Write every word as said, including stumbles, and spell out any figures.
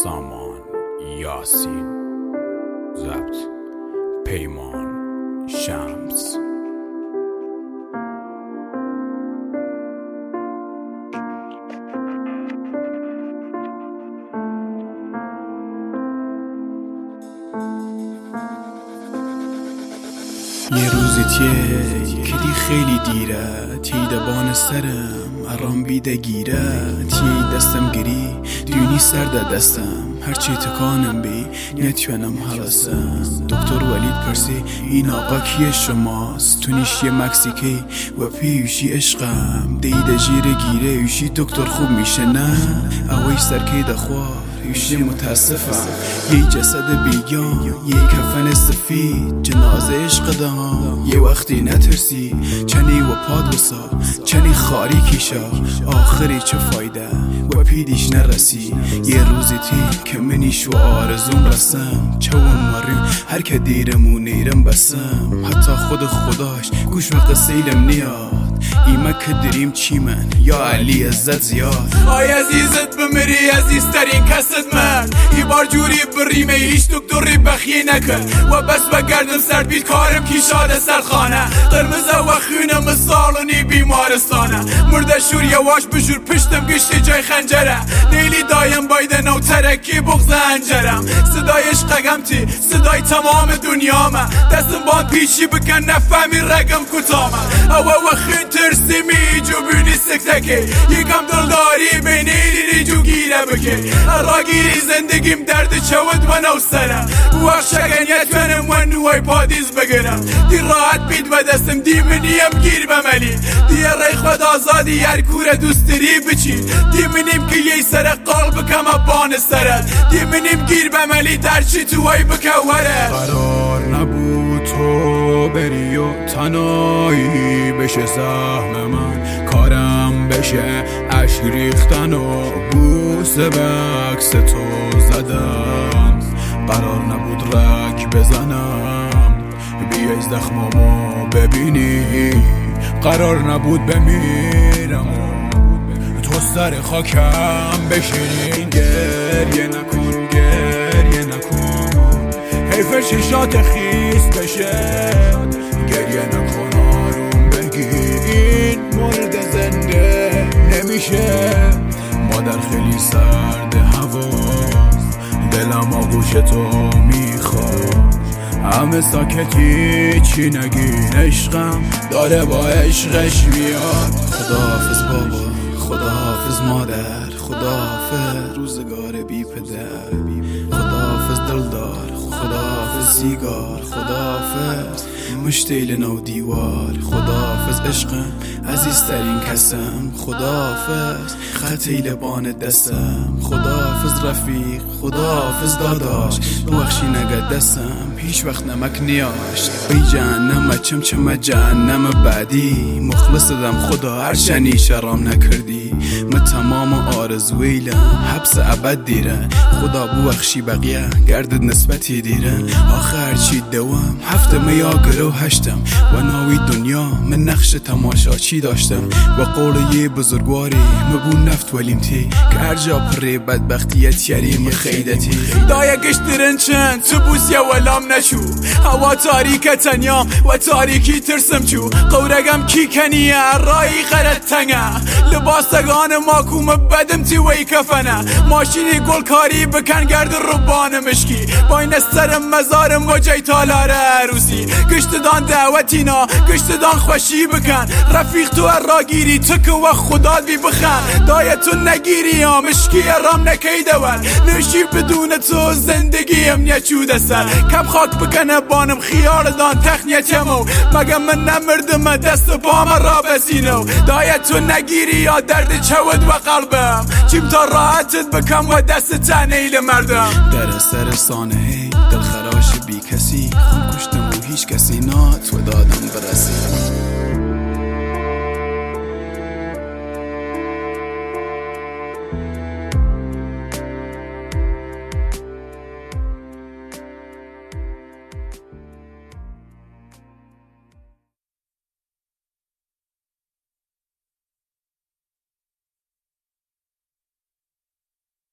سامان یاسین ضبط پیمان شمس. یه روزی تیه کدی خیلی دیره تی دبان سرم ارام بیده گیره تی دستم گری دیونی سر ده دستم هرچی تکانم بی نتونم حلاسم. دکتر ولید پرسی این آقا کیه شماست؟ تونیش یه مکسیکی و پیوشی عشقم دیده جیره گیره یوشی دکتر خوب میشه نه اویش سرکی دخواه یوشی متاسفم یه جسد بیگان یه کفن سفید جنازه عشق دام یه وقتی نترسی چنی و پاد وسا چنی خاری کیشا آخری چه فایده و پیدیش نرسی. یه روزی تی که منیش و آرزوم رسم چوم مریم هر که دیرم و نیرم بسم حتی خود خداش گوش و قصیلم نیاد ایمه که دریم چی من یا علی عزت زیاد. آی عزیزت بمری عزیزترین کست من ای بار جوری بریمه هیچ دکتری بخیه نکن و بس بگردم سر بیت کارم کی شاده سرخانه قرمزه و خونم سالونی بیمارستانه مرده شور یواش بجور پشتم گشتی جای خنجره دیلی دایم بایدن و ترکی بغز انجرم صدای عشقم تی صدای تمام دنیا من دستم بان پیشی بکن نفهمی رگم کتامه او و خون ترسی می جو بینی سکتکی یکم دلداری بینی دیدی جو گیره بکی را گیری زندگیم درد چود و نو سرم وقت شگنیت کنم و نوای پادیز بگرم دی راحت بید و دستم دی منیم گیر بملی دی ری خود آزادی هر کور دوستری بچی دی منیم که یه سر قلب کم بان سرت دی منیم گیر بملی در چی توی بکوره. قرار نبود تو بری و تنایی بشه سهم من کارم بشه عشق ریختن و بوسه به عکس تو زدم قرار نبود رک بزنم بیای زخمامو ببینی قرار نبود بمیرم و تو سر خاکم بشینی. گریه نکن گریه نکن حیف چشات خیس بشه گریه نکن آروم بگیر این مورد زنده نمیشه مادر خیلی سرد هواست دلم آغوش تو میخواد همه ساکتی چی نگین عشقم داره با عشقش میاد. خداحافظ بابا خداحافظ مادر خداحافظ روزگار بی پدر خداحافظ دلدار خداحافظ سیگار خداحافظ مشتیل نو دیوار خداحافظ عشقم عزیزترین کسم خداحافظ خطی لبان دستم خداحافظ رفیق خداحافظ داداش بخشی نگه دستم هیچ وقت نمک نیاش بی جهنم چمچم جهنم بعدی مخلص دم خدا هر شنی شرام نکردی من تمام آرزویلم حبس ابد دیره خدا بخشی بقیه گردد نسبتی دیره آخر چی دوام هفته میا گرو هشتم و ناوی دنیا من نقش تماشا چی داشتم و قول یه بزرگواری مبون نفت ولیم تی که هر جا پره بدبختیت یریم خیدتی دایه گشترن چند تو بوس یا ولام نشو هوا تاریک تنیام و تاریکی ترسم چو قورگم کی کنیه رایی غرد تنگه لباسگان ماکوم بدم تی وی کفنه ماشینی گل کاری بکن گرد ربان مشکی با این استرم مزارم و جای تالار عروسی گشتدان دعوتینا گشتدان خوشی بکن رفیق تو راگیری تک و خدا بی بخن دایه تو نگیری یا مشکی رام نکیده ون نشی بدون تو زندگی ام نچوده سر کم خاک بکنه بانم خیال دان تخنیتمو مگه من نمردم دست بام را بسینو دایه تو نگیری یا درد چود و قلبم چیم تا راحتت بکم و دست تنیل مردم در سر سانه دل خراش بی کسی خون کشتم و هیچ کسی نات و دادم برسی.